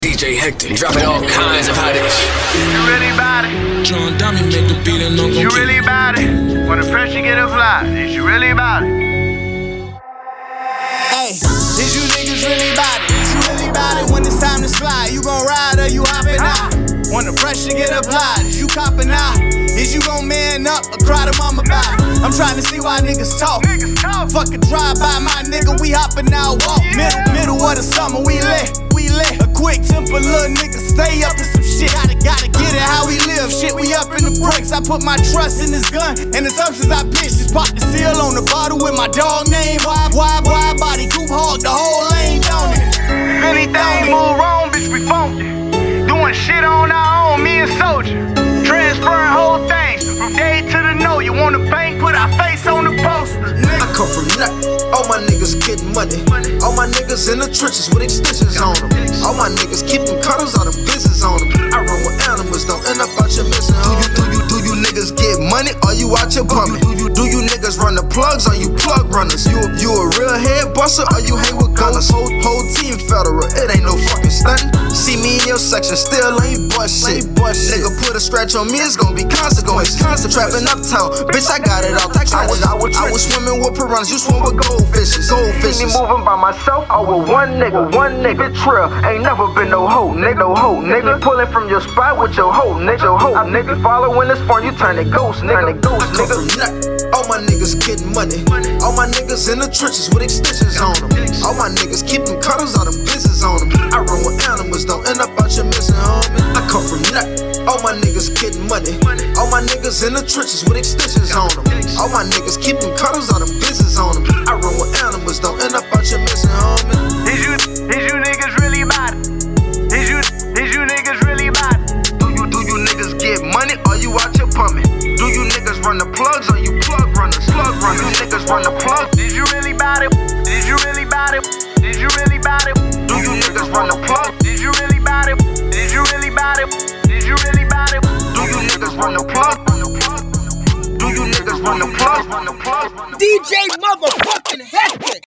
DJ Hector, dropping all kinds of hot ish. You really bout it? John Dummy make the beat and no You really bout it? When the pressure get applied, is you really bout it? Hey, is you niggas really bout it? Is you really bout it? When it's time to slide, you gon' ride or you hopping out? When the pressure get applied, is you copping out? Is you gon' man up or cry to mama about it? I'm trying to see why niggas talk. Fuck a drive-by, my nigga, we hopping out, walk. Middle of the summer, we lit. A quick temper, little nigga, stay up to some shit. Gotta get it how we live. Shit, we up in the bricks. I put my trust in this gun, and the substance I pitch just pop the seal on the bottle with my dog name. Wide body, coupe hog, the whole lane, don't it? If anything move wrong, bitch, we funky. Doing shit on our own, me and Soldier. Transferring whole things from day to the no. You want a bank, put our face on the poster. I come from nothing. All my niggas getting money. All my niggas in the trenches with extensions on them. All my niggas keeping cuddles, all them business on them. I run with animals, don't end up out your missing home. Do you niggas get money or you out your bumming? Do you niggas run the plugs or you plug runners? You a real head buster or you hang with gunners? Whole team federal, it ain't no fucking stunting. See me in your section, still ain't bust shit. Nigga put a scratch on me, it's gonna be consequences. Trapping uptown, bitch, I got it out. I was swimming with piranhas, you swim with goldfishes. See me moving by myself, or with one nigga. Bitch real, ain't never been no hoe, nigga. Pulling from your spot with your hoe, nigga. Following this phone, you turn it ghost, nigga. All my niggas getting money. All my niggas in the trenches with extensions on them. All my niggas keeping cuddles, all them business on them. I run with animals, don't end up out your missing homie. I come from nothing. All my niggas getting money. All my niggas in the trenches with extensions on them. All my niggas keeping cuddles, all them business on them. I run with animals, don't end up out your missing homie. Is you niggas really bout it? Is you niggas really bout it? Do you niggas get money or you out your pumping? Do you niggas run the plugs or you plug runners? You niggas run the plug. Is you really bout it? Is you really bout it? Is you really bout it? Do you niggas run the plug? Is you really bout it? Is you really bout it? Is you really bout it? Do you niggas run the plug? Do you niggas run the plug? DJ motherfucking Hector.